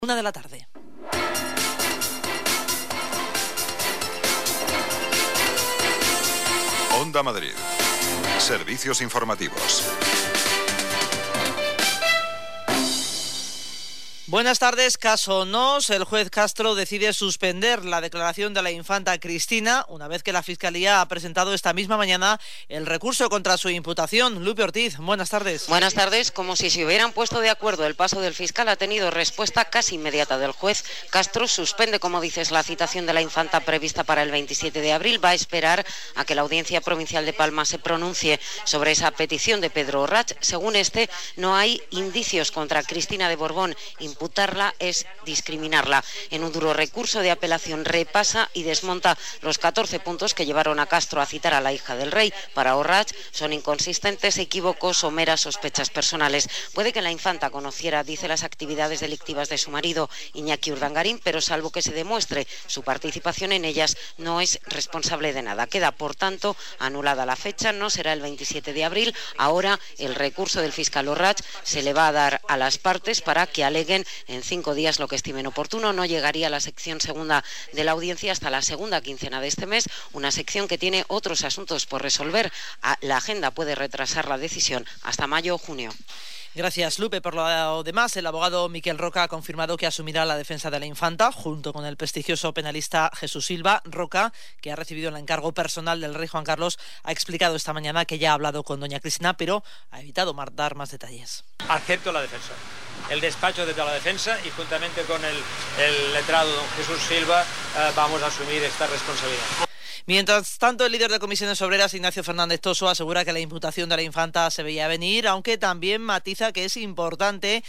1 de la tarde. Onda Madrid. Servicios informativos. Buenas tardes. Caso Nos, el juez Castro decide suspender la declaración de la infanta Cristina una vez que la Fiscalía ha presentado esta misma mañana el recurso contra su imputación. Lupe Ortiz, buenas tardes. Buenas tardes. Como si se hubieran puesto de acuerdo, el paso del fiscal ha tenido respuesta casi inmediata del juez. Castro suspende, como dices, la citación de la infanta prevista para el 27 de abril. Va a esperar a que la Audiencia Provincial de Palma se pronuncie sobre esa petición de Pedro Orrach. Según este, no hay indicios contra Cristina de Borbón. Imputarla es discriminarla. En un duro recurso de apelación repasa y desmonta los 14 puntos que llevaron a Castro a citar a la hija del rey. Para Orrach son inconsistentes, equívocos o meras sospechas personales. Puede que la infanta conociera, dice, las actividades delictivas de su marido, Iñaki Urdangarín, pero salvo que se demuestre su participación en ellas, no es responsable de nada. Queda, por tanto, anulada la fecha, no será el 27 de abril. Ahora el recurso del fiscal Orrach se le va a dar a las partes para que aleguen en 5 días lo que estimen oportuno. No llegaría a la sección segunda de la audiencia hasta la segunda quincena de este mes, una sección que tiene otros asuntos por resolver. La agenda puede retrasar la decisión hasta mayo o junio. Gracias, Lupe. Por lo demás, el abogado Miquel Roca ha confirmado que asumirá la defensa de la infanta junto con el prestigioso penalista Jesús Silva. Roca, que ha recibido el encargo personal del rey Juan Carlos, ha explicado esta mañana que ya ha hablado con doña Cristina, pero ha evitado dar más detalles. Acepto la defensa. El despacho de la defensa y juntamente con el letrado don Jesús Silva vamos a asumir esta responsabilidad. Mientras tanto, el líder de Comisiones Obreras, Ignacio Fernández Toso, asegura que la imputación de la infanta se veía venir, aunque también matiza que es importante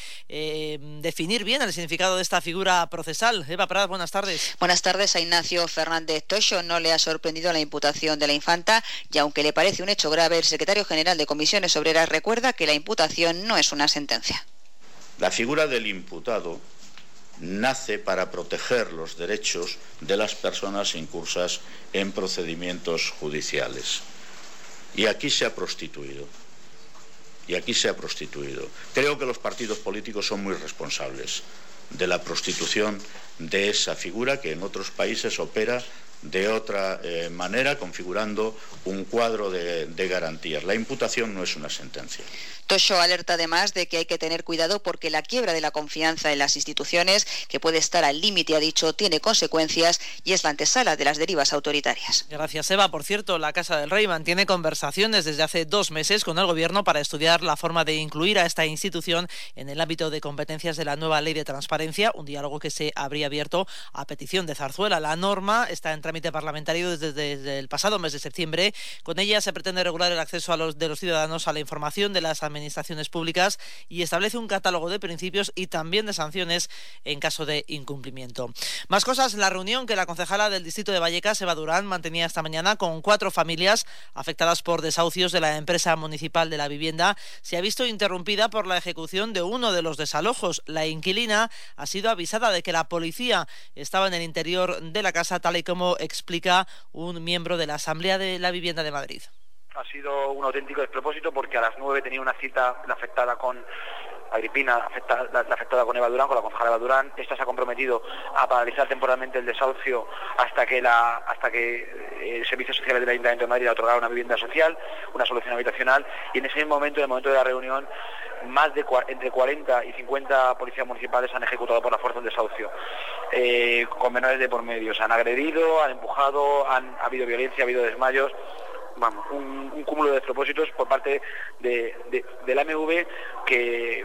definir bien el significado de esta figura procesal. Eva Prat, buenas tardes. Buenas tardes. A Ignacio Fernández Toso no le ha sorprendido la imputación de la infanta y aunque le parece un hecho grave, el secretario general de Comisiones Obreras recuerda que la imputación no es una sentencia. La figura del imputado nace para proteger los derechos de las personas incursas en procedimientos judiciales. Y aquí se ha prostituido. Creo que los partidos políticos son muy responsables de la prostitución de esa figura que en otros países opera de otra manera, configurando un cuadro de garantías. La imputación no es una sentencia. Toso alerta además de que hay que tener cuidado porque la quiebra de la confianza en las instituciones, que puede estar al límite, ha dicho, tiene consecuencias y es la antesala de las derivas autoritarias. Gracias, Eva. Por cierto, la Casa del Rey mantiene conversaciones desde hace 2 meses con el Gobierno para estudiar la forma de incluir a esta institución en el ámbito de competencias de la nueva Ley de Transparencia, un diálogo que se habría abierto a petición de Zarzuela. La norma está en trámite parlamentario desde el pasado mes de septiembre. Con ella se pretende regular el acceso de los ciudadanos a la información de las administraciones públicas y establece un catálogo de principios y también de sanciones en caso de incumplimiento. Más cosas. La reunión que la concejala del distrito de Vallecas, Eva Durán, mantenía esta mañana con 4 familias afectadas por desahucios de la empresa municipal de la vivienda se ha visto interrumpida por la ejecución de uno de los desalojos. La inquilina ha sido avisada de que la policía estaba en el interior de la casa, tal y como explica un miembro de la Asamblea de la Vivienda de Madrid. Ha sido un auténtico despropósito porque a las 9 tenía una cita la afectada con Agripina, la afectada con Eva Durán, con la concejala Eva Durán. Esta se ha comprometido a paralizar temporalmente el desahucio hasta que Servicios Sociales del Ayuntamiento de Madrid le otorgara una vivienda social, una solución habitacional, y en ese mismo momento, en el momento de la reunión, entre 40 y 50 policías municipales han ejecutado por la fuerza el desahucio, con menores de por medio. Se han agredido, han empujado, ha habido violencia, ha habido desmayos. Vamos, un cúmulo de despropósitos por parte del AMV que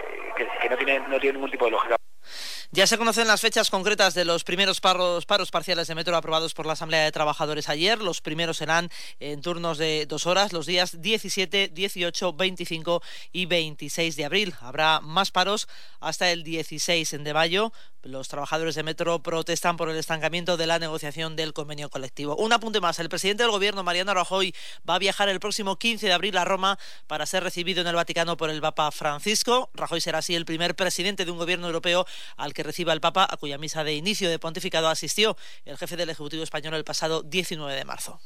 no tiene ningún tipo de lógica. Ya se conocen las fechas concretas de los primeros paros parciales de metro aprobados por la Asamblea de Trabajadores ayer. Los primeros serán en turnos de 2 horas, los días 17, 18, 25 y 26 de abril. Habrá más paros hasta el 16 de mayo. Los trabajadores de metro protestan por el estancamiento de la negociación del convenio colectivo. Un apunte más. El presidente del Gobierno, Mariano Rajoy, va a viajar el próximo 15 de abril a Roma para ser recibido en el Vaticano por el Papa Francisco. Rajoy será así el primer presidente de un gobierno europeo al que reciba el Papa, a cuya misa de inicio de pontificado asistió el jefe del Ejecutivo español el pasado 19 de marzo.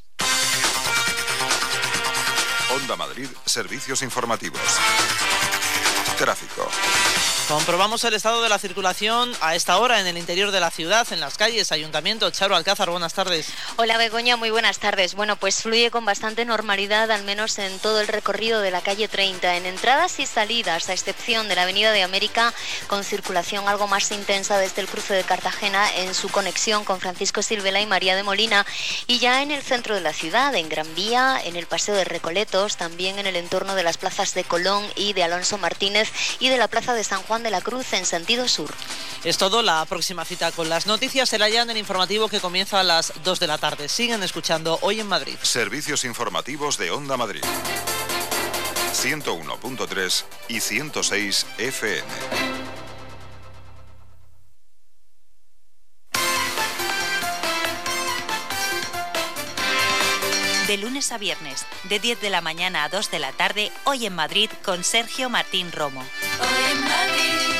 Onda Madrid, servicios informativos. Tráfico. Comprobamos el estado de la circulación a esta hora en el interior de la ciudad, en las calles, Ayuntamiento. Charo Alcázar, buenas tardes. Hola Begoña, muy buenas tardes. Bueno, pues fluye con bastante normalidad, al menos en todo el recorrido de la calle 30, en entradas y salidas, a excepción de la Avenida de América, con circulación algo más intensa desde el cruce de Cartagena en su conexión con Francisco Silvela y María de Molina, y ya en el centro de la ciudad, en Gran Vía, en el Paseo de Recoletos, también en el entorno de las plazas de Colón y de Alonso Martínez y de la Plaza de San Juan de la Cruz en sentido sur. Es todo. La próxima cita con las noticias será ya en el informativo que comienza a las 2 de la tarde. Siguen escuchando Hoy en Madrid. Servicios informativos de Onda Madrid. 101.3 y 106 FM. De lunes a viernes, de 10 de la mañana a 2 de la tarde, Hoy en Madrid con Sergio Martín Romo. Hoy en Madrid.